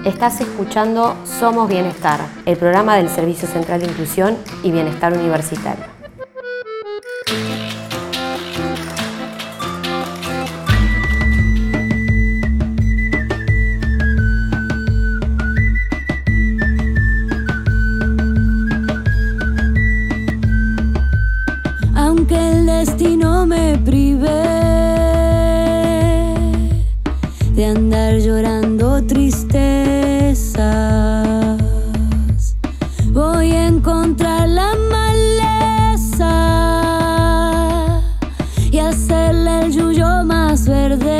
Estás escuchando Somos Bienestar, el programa del Servicio Central de Inclusión y Bienestar Universitario. Aunque el destino me prive de andar llorando tristezas, voy a encontrar la maleza y hacerle el yuyo más verde.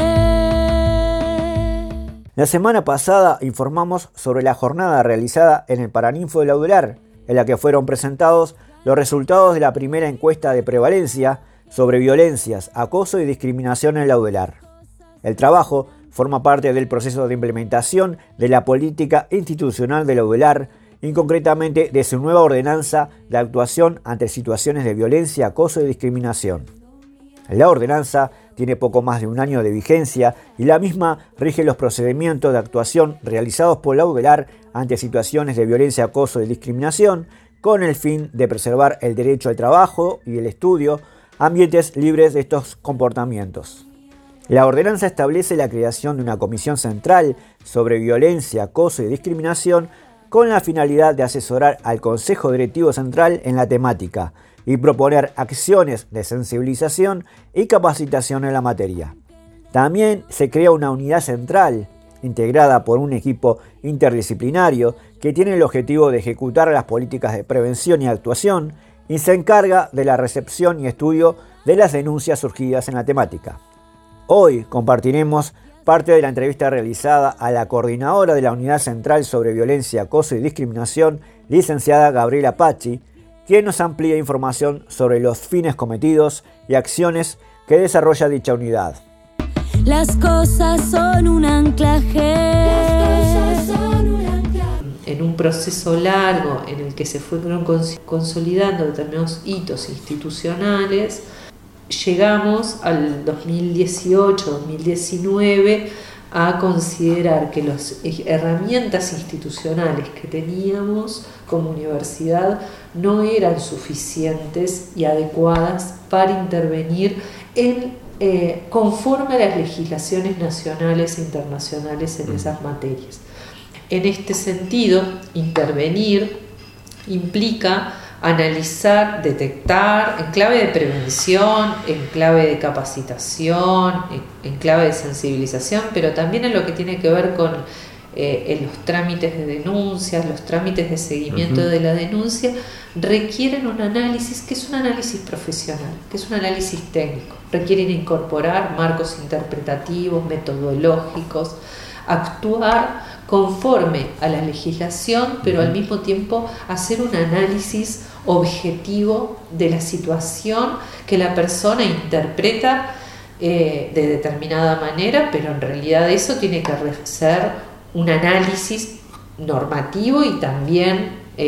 La semana pasada informamos sobre la jornada realizada en el Paraninfo de Laudelar, en la que fueron presentados los resultados de la primera encuesta de prevalencia sobre violencias, acoso y discriminación en Laudelar. El trabajo forma parte del proceso de implementación de la política institucional de Laudelar y concretamente de su nueva ordenanza de actuación ante situaciones de violencia, acoso y discriminación. La ordenanza tiene poco más de un año de vigencia y la misma rige los procedimientos de actuación realizados por Laudelar ante situaciones de violencia, acoso y discriminación, con el fin de preservar el derecho al trabajo y el estudio, ambientes libres de estos comportamientos. La ordenanza establece la creación de una comisión central sobre violencia, acoso y discriminación con la finalidad de asesorar al Consejo Directivo Central en la temática y proponer acciones de sensibilización y capacitación en la materia. También se crea una unidad central integrada por un equipo interdisciplinario que tiene el objetivo de ejecutar las políticas de prevención y actuación y se encarga de la recepción y estudio de las denuncias surgidas en la temática. Hoy compartiremos parte de la entrevista realizada a la coordinadora de la Unidad Central sobre Violencia, Acoso y Discriminación, licenciada Gabriela Pachi, quien nos amplía información sobre los fines cometidos y acciones que desarrolla dicha unidad. Las cosas son un anclaje. En un proceso largo en el que se fueron consolidando determinados hitos institucionales, llegamos al 2018-2019 a considerar que las herramientas institucionales que teníamos como universidad no eran suficientes y adecuadas para intervenir conforme a las legislaciones nacionales e internacionales en esas materias. En este sentido, intervenir implica analizar, detectar, en clave de prevención, en clave de capacitación, en clave de sensibilización, pero también en lo que tiene que ver con en los trámites de denuncias, los trámites de seguimiento de la denuncia, requieren un análisis que es un análisis profesional, que es un análisis técnico. Requieren incorporar marcos interpretativos, metodológicos, actuar conforme a la legislación, pero al mismo tiempo hacer un análisis objetivo de la situación que la persona interpreta de determinada manera, pero en realidad eso tiene que ser un análisis normativo y también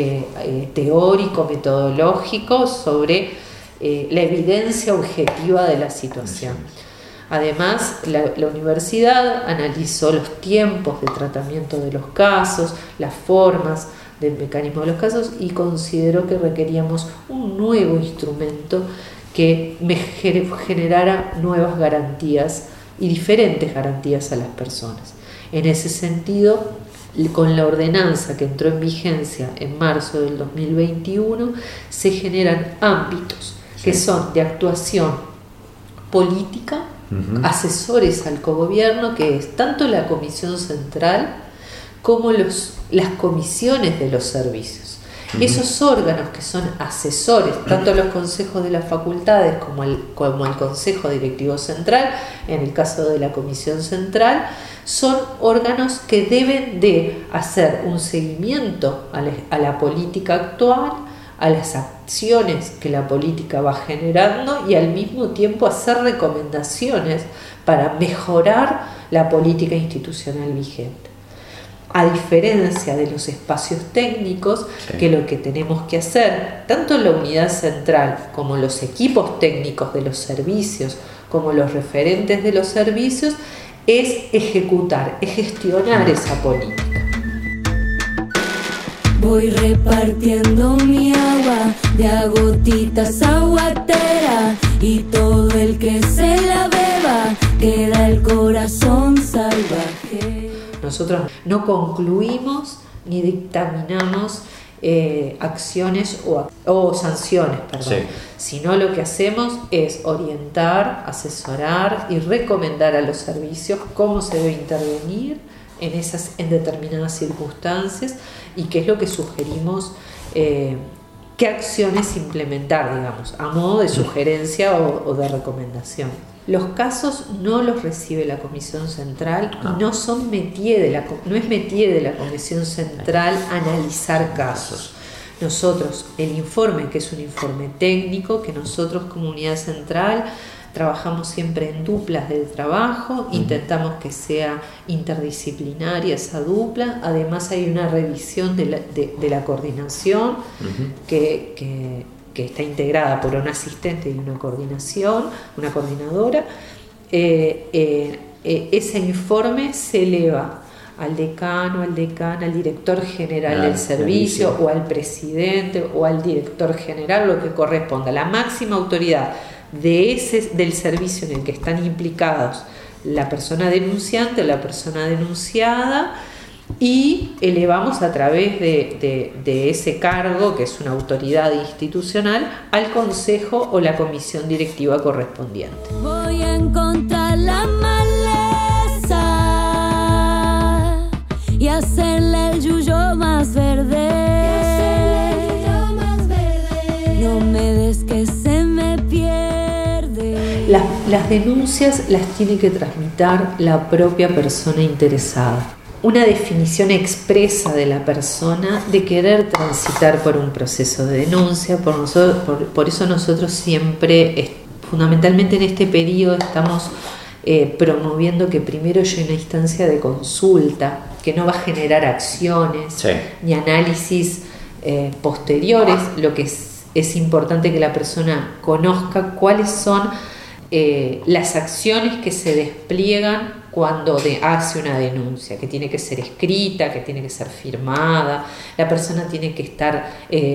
teórico, metodológico sobre la evidencia objetiva de la situación. Además, la universidad analizó los tiempos de tratamiento de los casos, las formas del mecanismo de los casos y consideró que requeríamos un nuevo instrumento que generara nuevas garantías y diferentes garantías a las personas. En ese sentido, con la ordenanza que entró en vigencia en marzo del 2021, se generan ámbitos que son de actuación política, asesores al cogobierno, que es tanto la Comisión Central como las comisiones de los servicios. Esos órganos que son asesores, tanto los consejos de las facultades como el Consejo Directivo Central, en el caso de la Comisión Central, son órganos que deben de hacer un seguimiento a la política actual, a las acciones que la política va generando y al mismo tiempo hacer recomendaciones para mejorar la política institucional vigente. A diferencia de los espacios técnicos, que lo que tenemos que hacer, tanto la unidad central como los equipos técnicos de los servicios, como los referentes de los servicios, es ejecutar, es gestionar esa política. Voy repartiendo mi agua de a gotitas aguatera, y todo el que se la beba queda el corazón salvaje. Nosotros no concluimos ni dictaminamos acciones o sanciones, perdón, sino lo que hacemos es orientar, asesorar y recomendar a los servicios cómo se debe intervenir en determinadas circunstancias y qué es lo que sugerimos, qué acciones implementar, digamos, a modo de sugerencia o de recomendación. Los casos no los recibe la Comisión Central y no es métier de la Comisión Central analizar casos. Nosotros, el informe, que es un informe técnico, que nosotros como Unidad Central trabajamos siempre en duplas de trabajo, intentamos que sea interdisciplinaria esa dupla, además hay una revisión de la coordinación que está integrada por un asistente y una coordinadora. Ese informe se eleva al decano, al director general del servicio o al presidente o al director general, lo que corresponda, la máxima autoridad del servicio en el que están implicados la persona denunciante o la persona denunciada, y elevamos a través de ese cargo, que es una autoridad institucional, al consejo o la comisión directiva correspondiente. Voy a encontrar la maleza y hacerle el yuyo más verde. No me des que se me pierde. Las denuncias las tiene que trasmitir la propia persona interesada. Una definición expresa de la persona de querer transitar por un proceso de denuncia. Por eso nosotros siempre, fundamentalmente en este periodo, estamos promoviendo que primero haya una instancia de consulta, que no va a generar acciones ni análisis posteriores. Lo que es importante que la persona conozca cuáles son las acciones que se despliegan cuando hace una denuncia, que tiene que ser escrita, que tiene que ser firmada, la persona tiene que estar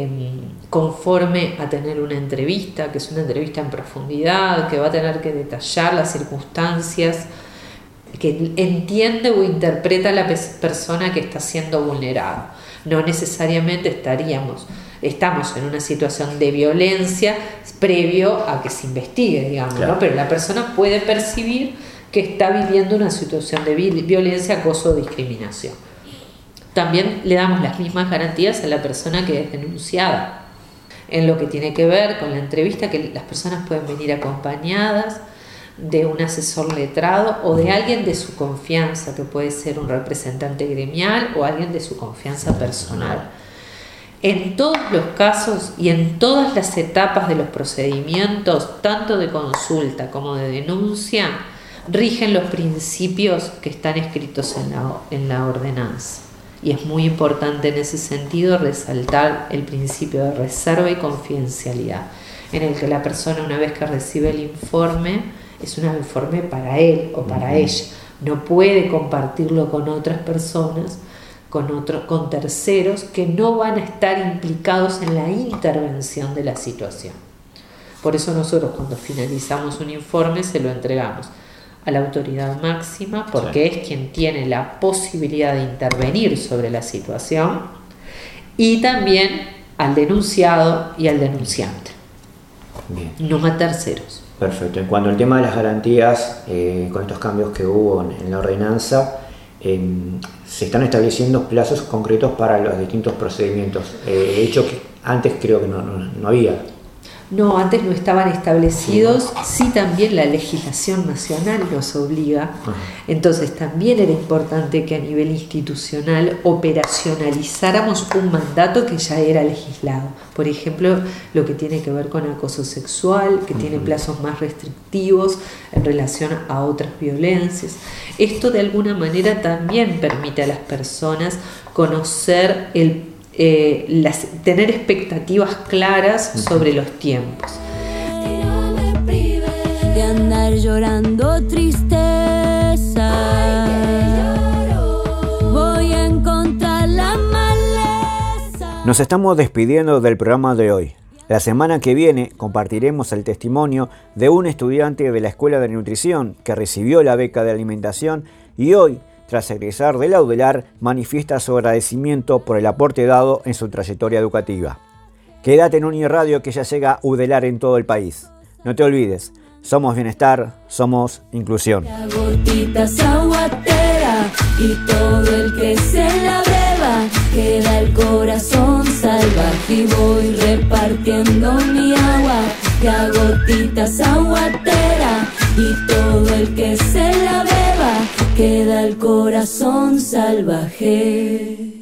conforme a tener una entrevista, que es una entrevista en profundidad, que va a tener que detallar las circunstancias, que entiende o interpreta la persona que está siendo vulnerada. No necesariamente estamos en una situación de violencia previo a que se investigue, digamos, ¿no? Pero la persona puede percibir que está viviendo una situación de violencia, acoso o discriminación. También le damos las mismas garantías a la persona que es denunciada. En lo que tiene que ver con la entrevista, que las personas pueden venir acompañadas de un asesor letrado o de alguien de su confianza, que puede ser un representante gremial o alguien de su confianza personal. En todos los casos y en todas las etapas de los procedimientos, tanto de consulta como de denuncia, rigen los principios que están escritos en la ordenanza. Y es muy importante en ese sentido resaltar el principio de reserva y confidencialidad, en el que la persona, una vez que recibe el informe, es un informe para él o para ella. No puede compartirlo con otras personas, con terceros que no van a estar implicados en la intervención de la situación. Por eso nosotros, cuando finalizamos un informe, se lo entregamos a la autoridad máxima, porque es quien tiene la posibilidad de intervenir sobre la situación, y también al denunciado y al denunciante. Bien. No a terceros. Perfecto. En cuanto al tema de las garantías, con estos cambios que hubo en la ordenanza, se están estableciendo plazos concretos para los distintos procedimientos. De hecho, que antes creo que no había. No, antes no estaban establecidos, sí también la legislación nacional nos obliga, entonces también era importante que a nivel institucional operacionalizáramos un mandato que ya era legislado. Por ejemplo, lo que tiene que ver con acoso sexual, que tiene plazos más restrictivos en relación a otras violencias. Esto de alguna manera también permite a las personas conocer tener expectativas claras sobre los tiempos. No me prive de andar llorando tristeza. Voy a encontrar la maleza. Nos estamos despidiendo del programa de hoy. La semana que viene compartiremos el testimonio de un estudiante de la Escuela de Nutrición que recibió la beca de alimentación y hoy, tras egresar de la UDELAR, manifiesta su agradecimiento por el aporte dado en su trayectoria educativa. Quédate en Uniradio que ya llega UDELAR en todo el país. No te olvides, somos bienestar, somos inclusión. La gotita aguatera y todo el que se la beba, queda el corazón salvaje y voy repartiendo mi agua. La gotita aguatera y todo el que se la beba, queda el corazón salvaje.